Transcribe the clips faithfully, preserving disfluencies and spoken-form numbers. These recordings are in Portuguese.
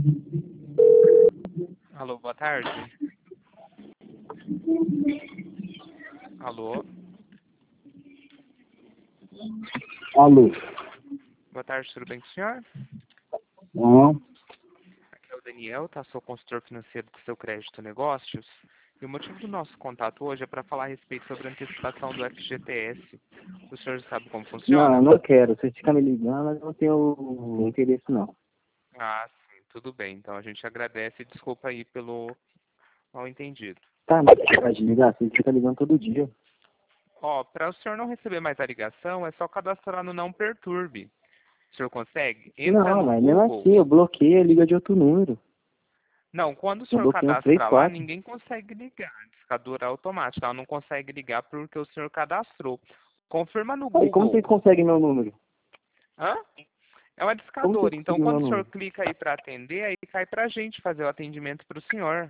Alô, boa tarde. Alô? Alô? Boa tarde, tudo bem com o senhor? Não. Aqui é o Daniel, tá? Sou consultor financeiro do Seu Crédito Negócios. E o motivo do nosso contato hoje é para falar a respeito sobre a antecipação do F G T S. O senhor sabe como Não, funciona? eu não quero. Você fica me ligando, mas eu não tenho interesse, não. Ah, sim, tudo bem. Então a gente agradece e desculpa aí pelo mal entendido. Tá, mas você pode ligar? Você fica ligando todo dia. Ó, para o senhor não receber mais a ligação, é só cadastrar no Não Perturbe. O senhor consegue? Entra Não, no mas mesmo Google. assim, eu bloqueio, liga de outro número. Não, quando o Eu senhor bloqueei uns três, cadastra lá, quatro. ninguém consegue ligar. Discadura automática. Ela não consegue ligar porque o senhor cadastrou. Confirma no Aí, como Google. vocês conseguem meu número? Hã? É uma Como vocês discadora. Então, conseguiram meu quando o senhor número? clica aí para atender, aí cai pra gente fazer o atendimento para o senhor.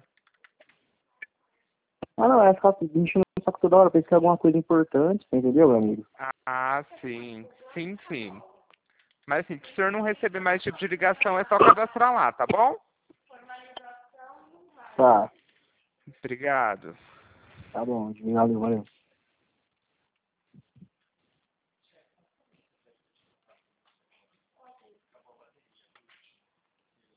Ah, não, é ficar me enchendo o saco toda hora. Pensei que é alguma coisa importante, você entendeu, meu amigo? Ah, sim. Sim, sim. Mas assim, se o senhor não receber mais tipo de ligação, é só cadastrar lá, tá bom? Tá, Obrigado. tá bom. Valeu, valeu.